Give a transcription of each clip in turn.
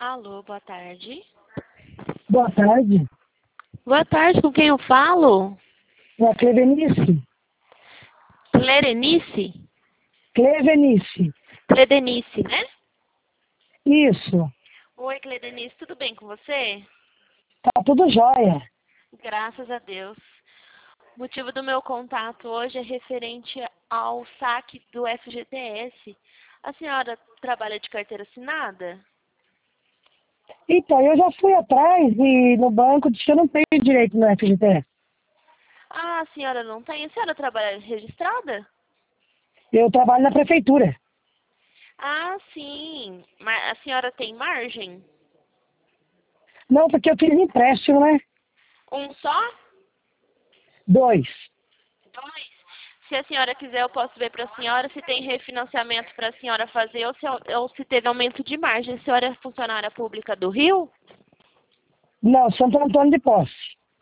Alô, boa tarde. Boa tarde. Boa tarde, com quem eu falo? É a Clevenice. Clerenice? Clevenice. Cledenice, né? Isso. Oi, Cledenice, tudo bem com você? Tá tudo jóia. Graças a Deus. O motivo do meu contato hoje é referente ao saque do FGTS. A senhora trabalha de carteira assinada? Então, eu já fui atrás e no banco disse que eu não tenho direito no FGTS. Ah, a senhora não tem? A senhora trabalha registrada? Eu trabalho na prefeitura. Ah, sim. Mas a senhora tem margem? Não, porque eu fiz empréstimo, né? Um só? 2. Dois? Se a senhora quiser, eu posso ver para a senhora se tem refinanciamento para a senhora fazer ou se teve aumento de margem. A senhora é funcionária pública do Rio? Não, Santo Antônio de Posse.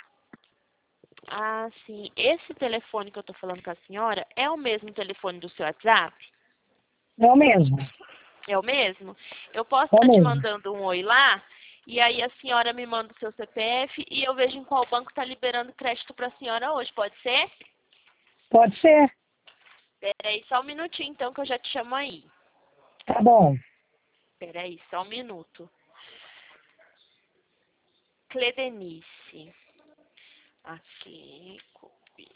Ah, sim. Esse telefone que eu estou falando com a senhora é o mesmo telefone do seu WhatsApp? É o mesmo. É o mesmo? Eu posso É o estar te mesmo. mandando um oi lá, e aí a senhora me manda o seu CPF e eu vejo em qual banco está liberando crédito para a senhora hoje. Pode ser? Pode ser. Peraí, só um minutinho então que eu já te chamo aí. Tá bom. Peraí, só um minuto. Cledenice. Aqui, copy.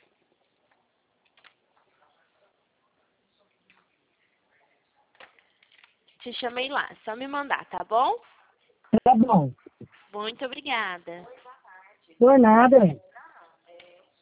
Te chamei lá, só me mandar, tá bom? Tá bom. Muito obrigada. Por nada.